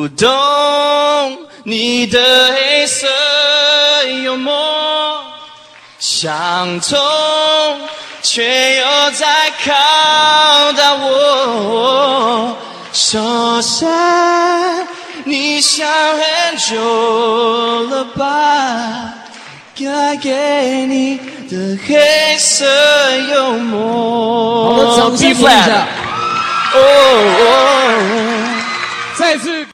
不懂你的黑色幽默，想通却又在考倒我。说声你想很久了吧，该给你的黑色幽默。 好的，掌声鼓励一下。 哦。